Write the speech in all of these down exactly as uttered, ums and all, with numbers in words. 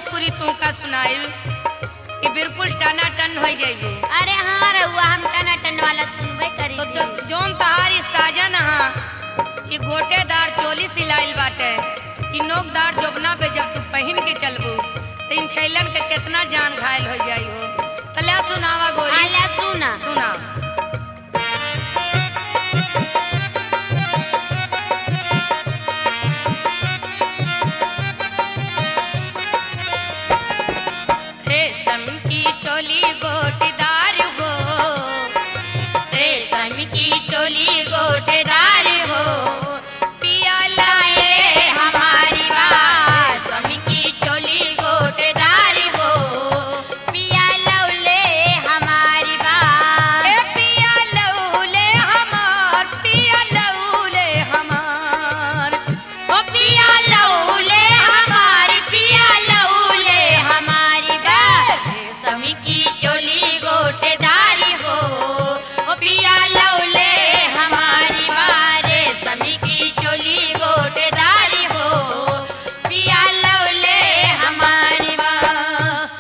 भोजपुरी तू का सुनाई कि बिल्कुल टना टन हो जाइए। अरे हाँ रहुआ हम टना टन वाला सुनबे करी तो जो जोन तहारी साजन हा ये गोटेदार चोली सिलाइल बाटे ई नोकदार जोबना पे जब तू पहन के चलबू तो इन छैलन के कितना जान घायल हो जाई हो। तले सुनावा गोरी। आला सुना सुना। रेशम की चोली गोटेदार हो, रेशम की चोली गोटेदार हो, पिया लाए हमारी बात। रेशम की चोली गोटेदार हो, पिया लौले हमारी बात। ए पिया लौले हमार, पिया लौले हमार, ओ पिया लौले हमारी, पिया लौले हमारी बात। रेशम की चोली गोटेदारी हो, ओ पिया लौले हमारी बात। रेशम की चोली गोटेदारी हो, पिया लौले हमारी बात।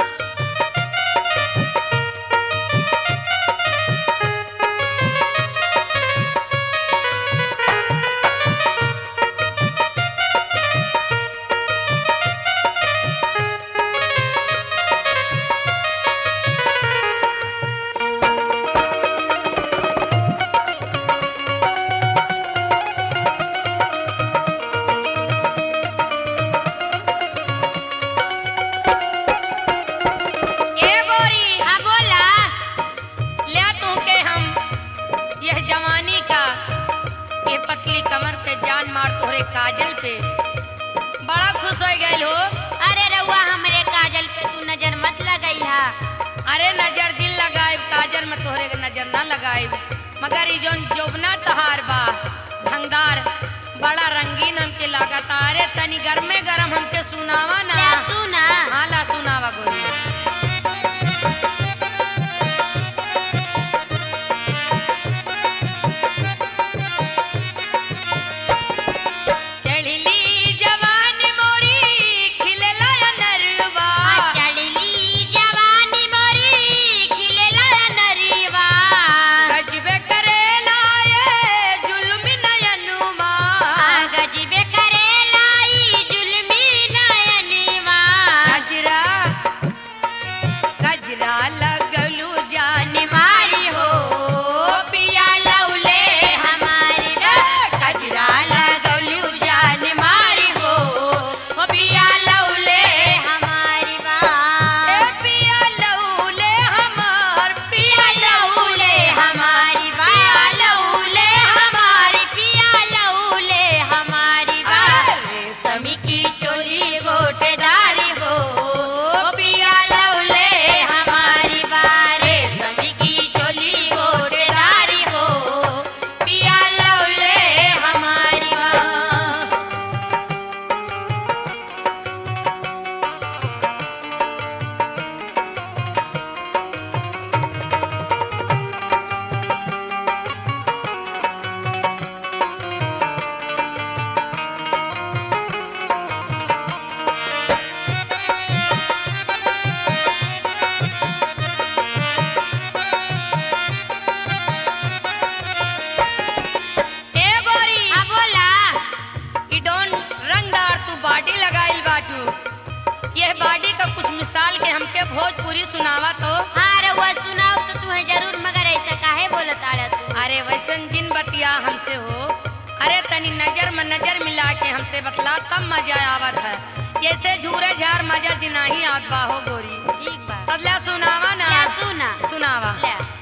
ए गोरी हाँ बोला। ले तू के हम यह जवानी का ये पतली कमर पे जान मार तोहरे काजल पे बड़ा खुश हो गई हो। अरे रउआ हमरे काजल पे तू नजर मत लगाई हा। अरे नजर दिल लगाए काजल में तोहरे के नजर ना लगाए मगर ई जोन जोबना तहार बा भंगदार बड़ा रंगीन हमके लागत। अरे तनी गरमे गरम हमके सुनावा ना। ले सुना। हाँ ला सुनावा गोरी। चढ़ली जवानी मोरी खिलेला नरवा, चढ़ली जवानी मोरी खिलेला नरीवा। गजबे करेला ये जुल्मी नयनुमा, गजबे करेला ई जुल्मी नयनवा। गजरा गजरा लगलू जान मारी हो, पिया लौले हमारी बात। गजरा लगलू जान मारी हो, ओ पिया लौले हमारी ए बात। पिया लौले हमार, पिया लौले हमारी बात। लौले हमारी, पिया लौले हमारी बात। रेशम की चोली गोटेदारी हो, ओ पिया लौले हमारी बात। रेशम की चोली गोटेदारी हो, पिया लौले हमारी बात। ए गोरी हाँ बोला। कि डोन रंगदार तू बाडी लगाइल बाटू यह बाडी का कुछ मिसाल के हमके भोजपुरी सुनावा तो। हाँ रउआ सुनाओ तो तुम्हें जरूर मगर ऐसा काहे बोलत आड़ा तू। अरे वैसन जिन बतिया हमसे हो। अरे तनी नजर में नजर मिला के हमसे बतला तब मजा आवत है। जैसे झूरे झार मजा जिनाही आत बा हो गोरी। ठीक बा। तदला सुनावा ना। क्या सुना। सुनावा। ले।